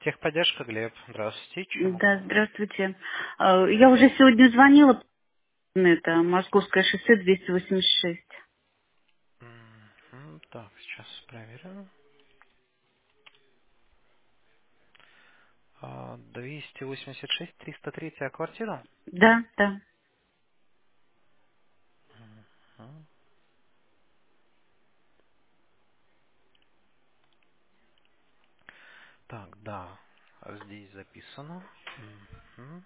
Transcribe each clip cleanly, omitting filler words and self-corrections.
Техподдержка, Глеб. Здравствуйте. Чем могу Да, помочь? здравствуйте. Я уже сегодня звонила, это Московское шоссе 286. Так, сейчас проверю. 286, 303 квартира? Да, да. Мгм. Так, да, здесь записано. Мгм.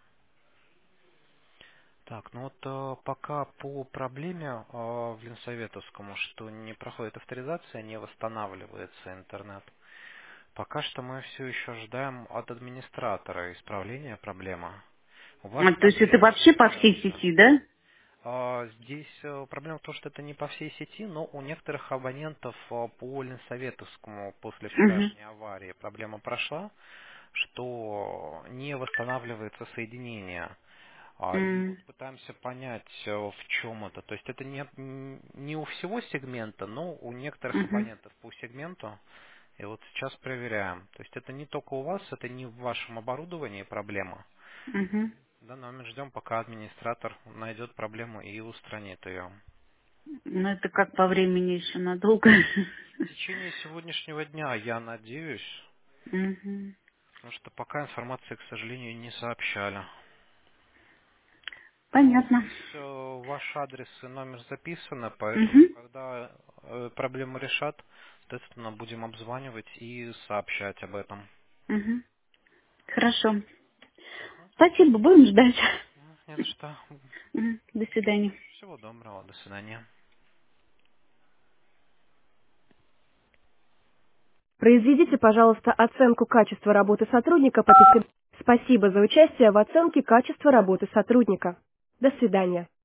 Так, ну вот пока по проблеме в Ленсоветовскому, что не проходит авторизация, не восстанавливается интернет. Пока что мы все еще ждаем от администратора исправления проблемы. У вас То есть это проблема вообще по всей решается. сети, да? Здесь проблема в том, что это не по всей сети, но у некоторых абонентов по Ленсоветовскому после Угу, вчерашней аварии проблема прошла, что не восстанавливается соединение. И вот пытаемся понять, в чем это. То есть это не у всего сегмента, но у некоторых угу, абонентов по сегменту. И вот сейчас проверяем. То есть это не только у вас, это не в вашем оборудовании проблема. угу. Да, но мы ждем, пока администратор найдет проблему и устранит ее. Ну это как по времени еще надолго. В течение сегодняшнего дня, я надеюсь, Угу. потому что пока информации, к сожалению, не сообщали. Но Понятно. здесь ваш адрес и номер записаны, поэтому Угу, когда проблему решат, соответственно, будем обзванивать и сообщать об этом. угу. Хорошо. Спасибо, будем ждать. Не за что. Мгм. До свидания. Всего доброго. До свидания. Произведите, пожалуйста, оценку качества работы сотрудника по письму. Спасибо за участие в оценке качества работы сотрудника. До свидания.